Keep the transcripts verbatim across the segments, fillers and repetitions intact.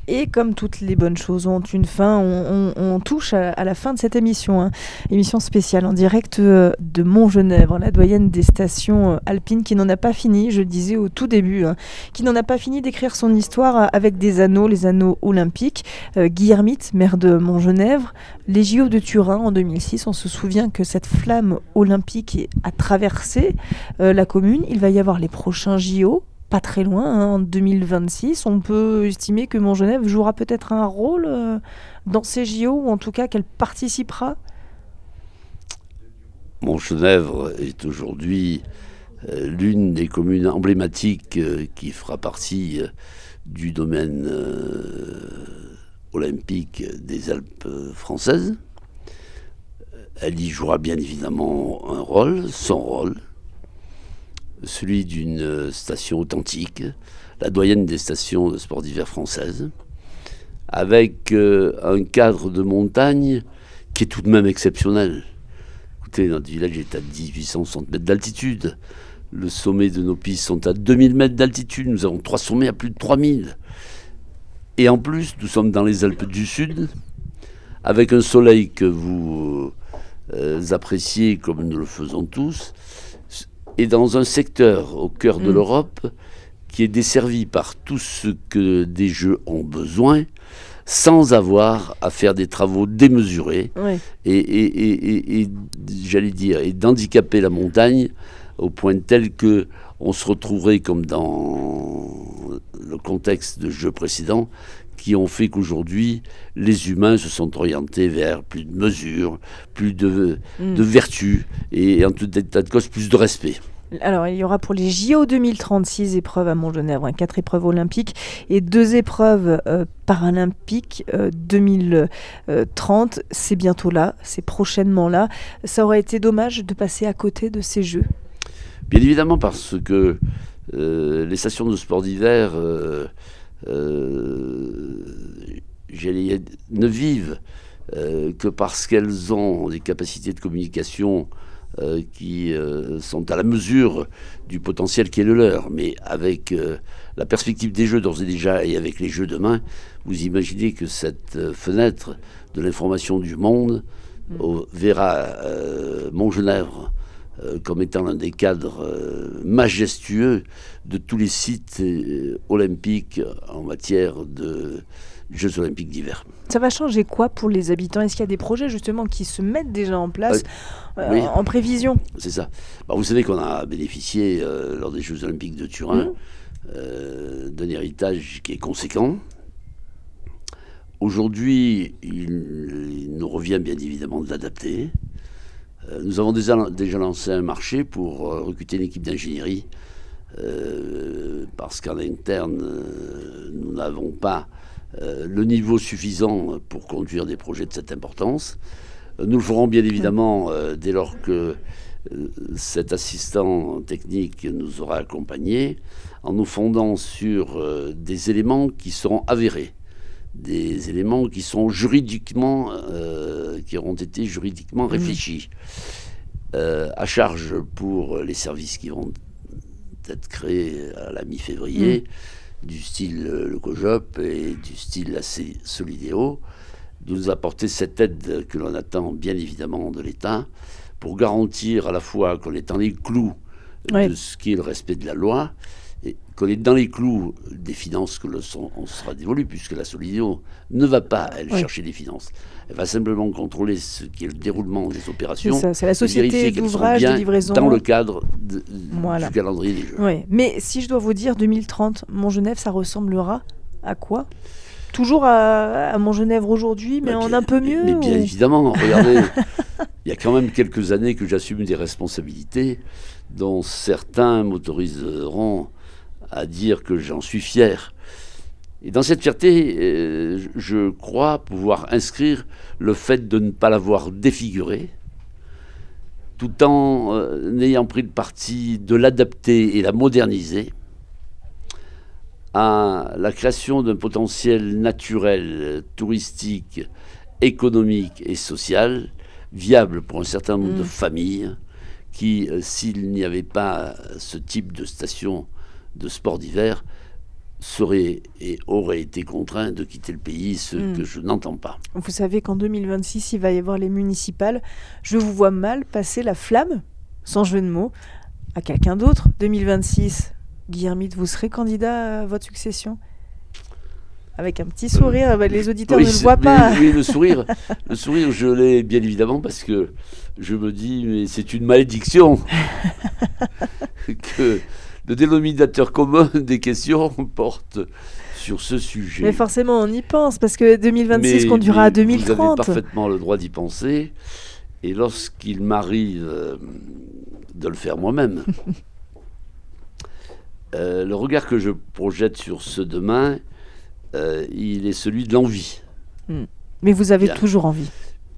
Et comme toutes les bonnes choses ont une fin, on, on, on touche à, à la fin de cette émission. Hein. Émission spéciale en direct euh, de Montgenèvre, la doyenne des stations euh, alpines qui n'en a pas fini, je le disais au tout début, hein, qui n'en a pas fini d'écrire son histoire avec des anneaux, les anneaux olympiques. Euh, Guy Hermite, maire de Montgenèvre, les J O de Turin en deux mille six, on se souvient que cette flamme olympique a traversé euh, la commune. Il va y avoir les prochains J O. Pas très loin, hein, en deux mille vingt-six, on peut estimer que Montgenèvre jouera peut-être un rôle euh, dans ces J O, ou en tout cas qu'elle participera. Montgenèvre est aujourd'hui euh, l'une des communes emblématiques euh, qui fera partie euh, du domaine euh, olympique des Alpes françaises. Elle y jouera bien évidemment un rôle, son rôle, celui d'une station authentique, la doyenne des stations de sport d'hiver françaises, avec euh, un cadre de montagne qui est tout de même exceptionnel. Écoutez, notre village est à dix-huit cent soixante mètres d'altitude. Le sommet de nos pistes sont à deux mille mètres d'altitude. Nous avons trois sommets à plus de trois mille. Et en plus, nous sommes dans les Alpes du Sud, avec un soleil que vous euh, appréciez comme nous le faisons tous, et dans un secteur au cœur de mmh. l'Europe qui est desservi par tout ce que des Jeux ont besoin, sans avoir à faire des travaux démesurés oui. et, et, et, et, et j'allais dire, et d'handicaper la montagne au point tel que on se retrouverait comme dans le contexte de Jeux précédents qui ont fait qu'aujourd'hui, les humains se sont orientés vers plus de mesures, plus de, mmh. de vertu et, et en tout état de cause, plus de respect. Alors, il y aura pour les J O deux mille trente-six épreuves à Montgenèvre, hein, quatre épreuves olympiques et deux épreuves euh, paralympiques euh, deux mille trente. C'est bientôt là, c'est prochainement là. Ça aurait été dommage de passer à côté de ces Jeux. Bien évidemment, parce que euh, les stations de sport d'hiver euh, euh, j'allais, ne vivent euh, que parce qu'elles ont des capacités de communication Euh, qui euh, sont à la mesure du potentiel qui est le leur. Mais avec euh, la perspective des Jeux d'ores et déjà et avec les Jeux demain, vous imaginez que cette euh, fenêtre de l'information du monde mmh. au, verra euh, Montgenèvre euh, comme étant l'un des cadres euh, majestueux de tous les sites euh, olympiques en matière de Jeux olympiques d'hiver. Ça va changer quoi pour les habitants ? Est-ce qu'il y a des projets justement qui se mettent déjà en place euh, euh, oui. en prévision ? C'est ça. Bah, vous savez qu'on a bénéficié euh, lors des Jeux olympiques de Turin mmh. euh, d'un héritage qui est conséquent. Aujourd'hui, il, il nous revient bien évidemment de l'adapter. Euh, nous avons déjà, déjà lancé un marché pour euh, recruter une équipe d'ingénierie euh, parce qu'en interne, euh, nous n'avons pas Euh, le niveau suffisant pour conduire des projets de cette importance. Euh, nous le ferons bien évidemment euh, dès lors que euh, cet assistant technique nous aura accompagnés, en nous fondant sur euh, des éléments qui seront avérés, des éléments qui sont juridiquement, euh, qui auront été juridiquement réfléchis, euh, à charge pour les services qui vont être créés à la mi-février. Mmh. Du style le COJOP et du style la Solidéo, de nous apporter cette aide que l'on attend bien évidemment de l'État pour garantir à la fois qu'on est dans les clous oui. de ce qui est le respect de la loi et qu'on est dans les clous des finances que le sont, on sera dévolu, puisque la Solidéo ne va pas, elle, oui. chercher des finances. Elle va simplement contrôler ce qui est le déroulement des opérations. C'est ça, c'est la société d'ouvrage de livraison. Dans le cadre de, voilà. du calendrier des Jeux. Oui. Mais si je dois vous dire, deux mille trente, Montgenèvre, ça ressemblera à quoi ? Toujours à, à Montgenèvre aujourd'hui, mais bah, en bien, un peu mieux Mais, mais bien ou... évidemment, regardez, il y a quand même quelques années que j'assume des responsabilités dont certains m'autoriseront à dire que j'en suis fier. Et dans cette fierté, euh, je crois pouvoir inscrire le fait de ne pas l'avoir défiguré, tout en euh, ayant pris le parti de l'adapter et la moderniser à la création d'un potentiel naturel, touristique, économique et social, viable pour un certain nombre mmh. de familles qui, euh, s'il n'y avait pas ce type de station de sport d'hiver, seraient et auraient été contraints de quitter le pays, ce mmh. que je n'entends pas. Vous savez qu'en deux mille vingt-six, il va y avoir les municipales. Je vous vois mal passer la flamme, sans jeu de mots, à quelqu'un d'autre. deux mille vingt-six, Guy Hermitte, vous serez candidat à votre succession ? Avec un petit sourire, euh, les auditeurs oui, ne le voient pas. Oui, le sourire, le sourire, je l'ai bien évidemment parce que je me dis, mais c'est une malédiction que le dénominateur commun des questions porte sur ce sujet. Mais forcément, on y pense, parce que deux mille vingt-six mais, conduira mais à deux mille trente. Vous avez parfaitement le droit d'y penser. Et lorsqu'il m'arrive euh, de le faire moi-même, euh, le regard que je projette sur ce demain, euh, il est celui de l'envie. Mmh. Mais vous avez Bien. toujours envie.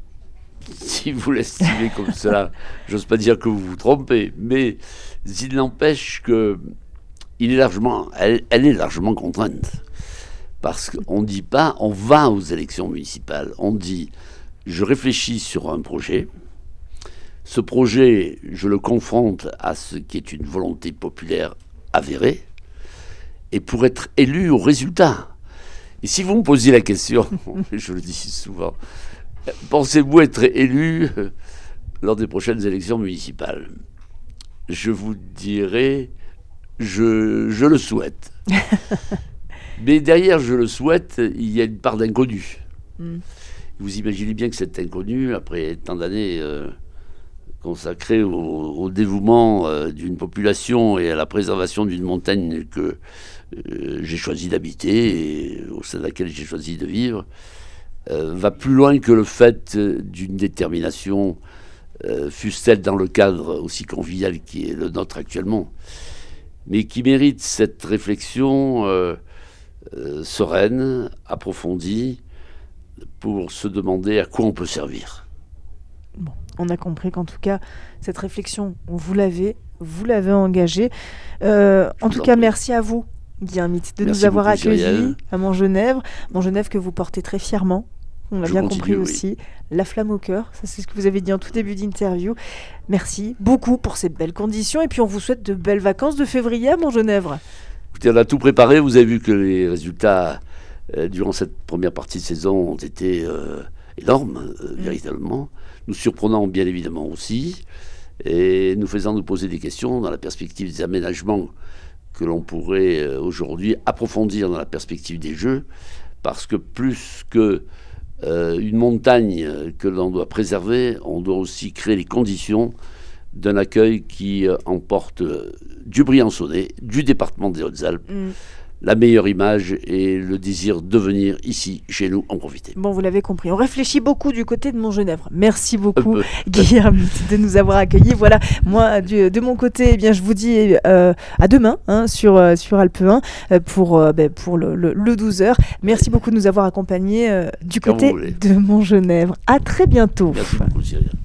Si vous l'estimez comme cela, j'ose pas dire que vous vous trompez, mais il n'empêche que il est largement, elle, elle est largement contrainte. Parce qu'on ne dit pas, on va aux élections municipales, on dit, je réfléchis sur un projet, ce projet, je le confronte à ce qui est une volonté populaire avérée, et pour être élu au résultat. Et si vous me posiez la question, je le dis souvent, pensez-vous être élu lors des prochaines élections municipales ? Je vous dirais, je, je le souhaite. Mais derrière, je le souhaite, il y a une part d'inconnu. Mm. Vous imaginez bien que cet inconnu, après tant d'années euh, consacrées au, au dévouement euh, d'une population et à la préservation d'une montagne que euh, j'ai choisi d'habiter et au sein de laquelle j'ai choisi de vivre, euh, va plus loin que le fait d'une détermination, euh, fût-elle dans le cadre aussi convivial qui est le nôtre actuellement, mais qui mérite cette réflexion euh, euh, sereine, approfondie, pour se demander à quoi on peut servir. Bon, on a compris qu'en tout cas, cette réflexion, vous l'avez, vous l'avez engagée. Euh, en tout cas, prie. Merci à vous, Guy Hermitte, de merci nous avoir beaucoup, accueillis Cyrielle. à Montgenèvre. Montgenèvre que vous portez très fièrement. On l'a Je bien continue, compris oui. aussi. La flamme au cœur, ça c'est ce que vous avez dit en tout début d'interview. Merci beaucoup pour ces belles conditions. Et puis on vous souhaite de belles vacances de février à Montgenèvre. Écoutez, on a tout préparé. Vous avez vu que les résultats euh, durant cette première partie de saison ont été euh, énormes, euh, mmh. véritablement. Nous surprenant bien évidemment aussi. Et nous faisant nous poser des questions dans la perspective des aménagements que l'on pourrait euh, aujourd'hui approfondir dans la perspective des Jeux. Parce que plus que Euh, une montagne que l'on doit préserver, on doit aussi créer les conditions d'un accueil qui euh, emporte euh, du Briançonnais, du département des Hautes-Alpes, mmh. la meilleure image et le désir de venir ici, chez nous, en profiter. Bon, vous l'avez compris, on réfléchit beaucoup du côté de Montgenèvre. Merci beaucoup, euh, Guy Hermitte, de nous avoir accueillis. Voilà, moi, du, de mon côté, eh bien, je vous dis euh, à demain hein, sur, euh, sur Alpe un euh, pour, euh, ben, pour le, le, le douze heures. Merci beaucoup de nous avoir accompagnés euh, du Quand côté de Montgenèvre. À très bientôt. Merci beaucoup, Cyrielle.